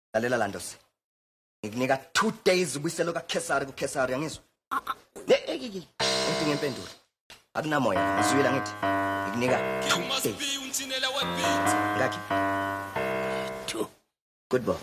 lalela Landos. Ngikunika 2 days ubuyiselo kaKesari kuKesari yangizwa. Inkinga impendulo. Akunamoya ngizwela ngithi. Ngikunika 2 days. Ngakhi? 2. Good boy.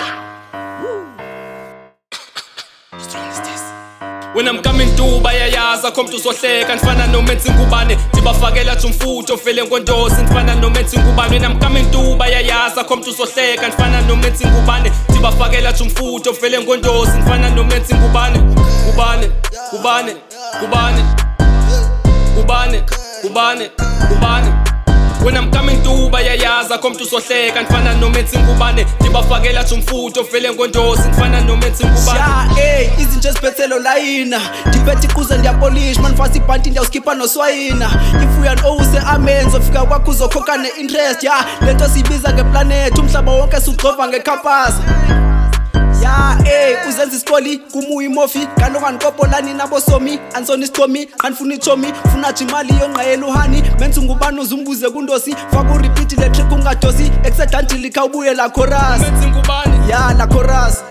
When I'm coming through bayayaza komntu uzohleka nifana nomenzi ngubane ndibafakela jumfutho vele ngondosi nifana nomenzi ngubane when I'm coming through bayayaza komntu uzohleka nifana nomenzi ngubane ndibafakela jumfutho vele ngondosi nifana nomenzi ngubane kubane kubane kubane kubane kubane kubane when I'm coming through bayayaza komntu uzohleka nifana nomenzi ngubane ndibafakela jumfutho vele ngondosi nifana nomenzi ngubane izinto ezibhethelo layina ndiphethe iquze ndiyapolish manifasi ibhanti ndiyawuskipha noswayina ifuya nowuse amenzo fika kwakho uzokhokha ne-interest lento siyibiza ngeplanethi umhlaba wonke sugxova ngecampus uzenza isikoli kumuyi imofi kanonganikobolani nabosomi ansoni istomi anifuna ichomi funa jimali yonqayela uhani menza ngubani uzumbuze kundosi faka urepeat le trick ungadosi excedanti ubuye la chorus la chorus.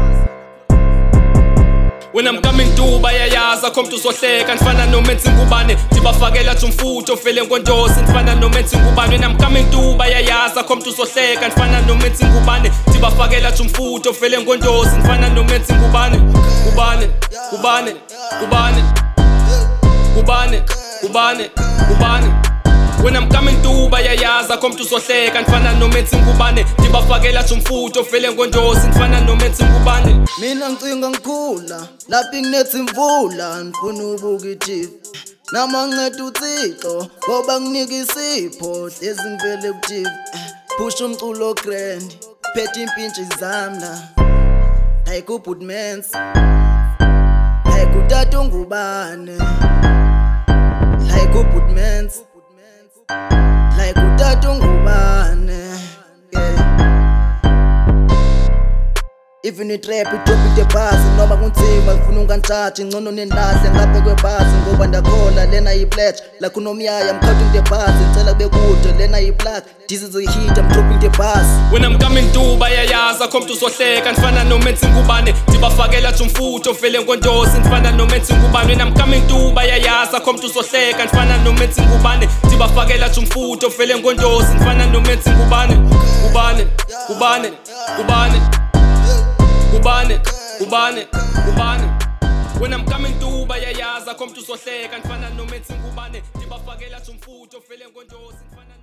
When I'm coming through bayayaza komntu uzohleka nifana nomenzi ngubane ndibafakela jumfutho vele ngondosi nifana nomenzi ngubane when I'm coming through bayayaza komntu uzohleka nifana nomenzi ngubane ndibafakela jumfutho vele ngondosi nifana nomenzi ngubane kubane kubane kubane kubane kubane kubane when I'm coming through bayayaza komntu uzohleka nifana nomenzi ngubane ndibafakela jumfutho vele ngondosi nifana nomenzi ngubane mina ngicinga ngikhula lapho inginethi imvula ngifuna ubuka iTV namanceda uThixo ngoba nginika isipho hlezi ngivele kuTV push umculo grand phethe impintshi zamna hayi kubudmans hayi kutata ngubane hayi kubudmans like utata ngubane even itrap idropite bhasi noma kunzima ngifuna unganthatha ingcono nenlahle ngapha kwebhasi ngoba ndakhola lena yipledge la kunomyaya I'm counting the bars ngicela kube kude lena yiplug this is a hit I'm dropping the bars when I'm coming through bayayaza komntu uzohleka nifana nomenzi ngubane ndibafakela jumfutho vele ngondosi nifana nomenzi ngubane when I'm coming through bayayaza komntu uzohleka nifana nomenzi ngubane ndibafakela jumfutho vele ngondosi nifana nomenzi ngubane kubane kubane kubane kubane kubane kubane when I'm coming through bayayaza komntu uzohleka nifana nomenzi ngubane ndibafakela jumfutho vele ngondosi nifana